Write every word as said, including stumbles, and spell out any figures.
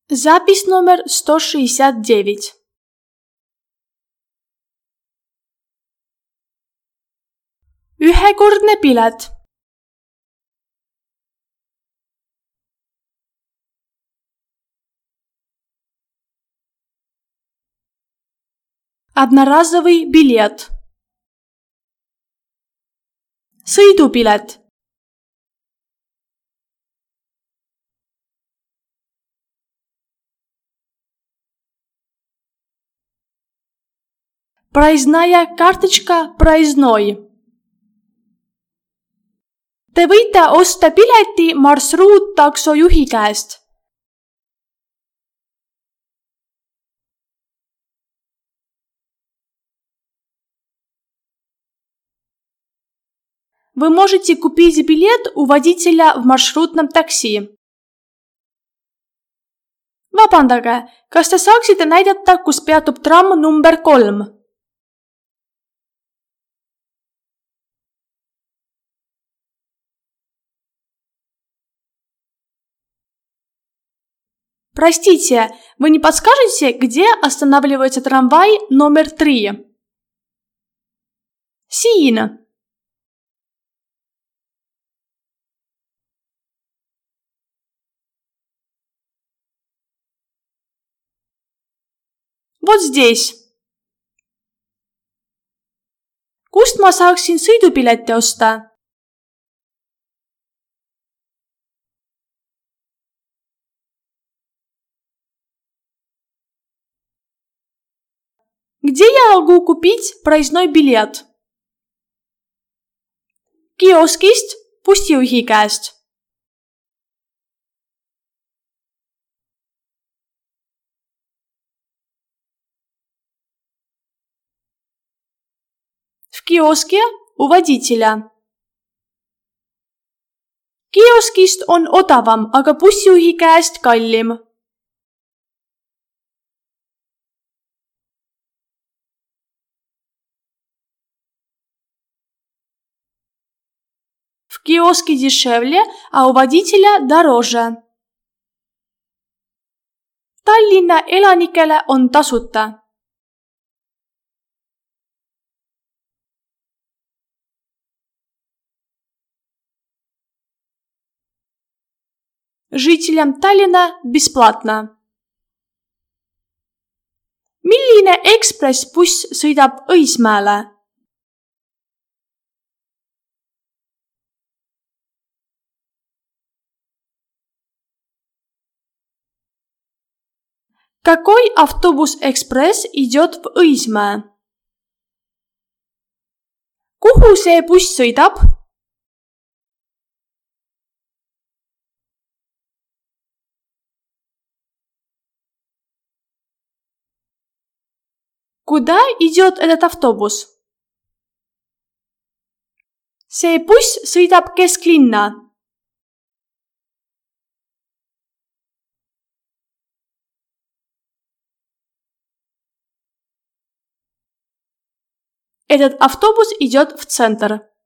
Запись номер сто шестьдесят девять. Ühekordne pilet. Одноразовый билет. Sõidupilet. Проездная карточка проездной. Te võite osta pileti marsruuttaksojuhi käest. Вы можете купить билет у водителя в маршрутном такси. Vabandage, kas te saaksite näidata, kus peatub tramm number kolm? Простите, вы не подскажете, где останавливается трамвай номер три? Siin. Вот здесь. Kust ma saaksin sõidupileti osta? Где я могу купить проездной билет? Kioskist bussijuhi käest. В kiosке у водителя. Kioskist on odavam, aga bussijuhi käest kallim. В kiosке дешевле, а у водителя дороже. Tallinna elanikele on tasuta. Жителям Tallinna бесплатно. Milline ekspressbuss sõidab Õismäele? Какой автобус-экспресс идет в Õismäe? Kuhu see buss sõidab? Куда идет этот автобус? See buss sõidab kesklinna. Этот автобус идет в центр.